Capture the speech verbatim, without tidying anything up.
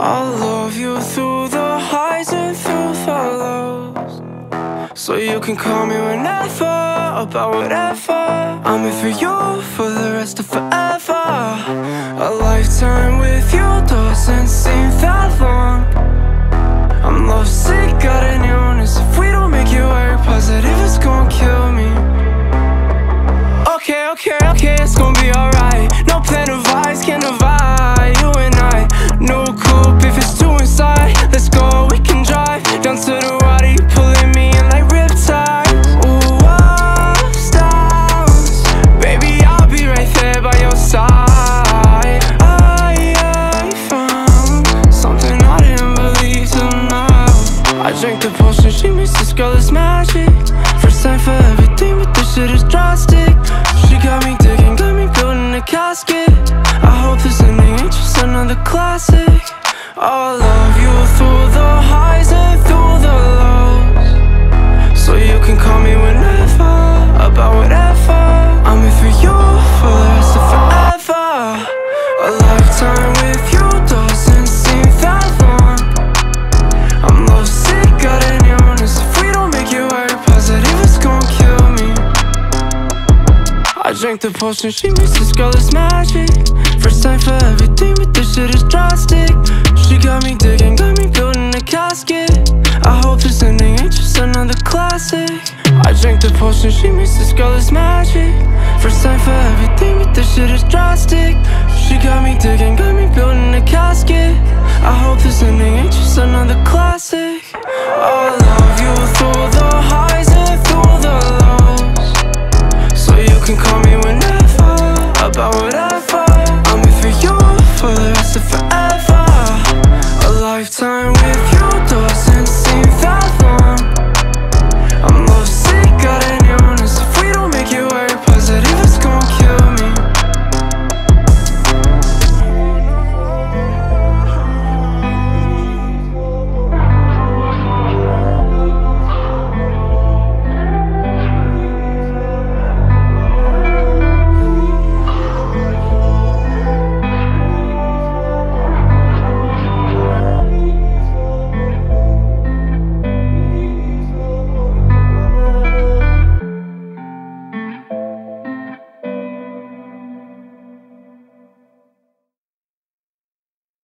I'll love you through the highs and through the lows, so you can call me whenever, about whatever. I'm here for you for the rest of forever. A lifetime with you doesn't seem that long. I'm lovesick, got an illness. If we don't make it work, positive it's gonna kill me. Okay, okay, okay, it's gonna be alright. No plan of eyes can divide you and I. No coupe if it's too inside. Let's go, we can drive down to the water. You pulling me in like riptides. Ooh, ups, downs. Baby, I'll be right there by your side. I, I found something I didn't believe till now. I drank the potion, she makes this girl is magic. First time for everything, but this shit is drastic. She got me digging, got me building a casket. I hope this ending ain't just another classic. I'll love you through the highs and through the lows, so you can call me whenever, about whatever. I'm here for you for the rest of forever. A lifetime with you doesn't seem that long. I'm lovesick, got an illness. If we don't make it work, positive it's gonna kill me. I drank the potion, she makes this girl is magic. First time for everything, but this shit is drastic. She got me digging, got me building a casket. I hope this ending ain't just another classic. I drank the potion, she makes this girl is magic. First time for everything, but this shit is drastic. She got me digging, got me building a casket. I hope this ending ain't just another classic. Oh,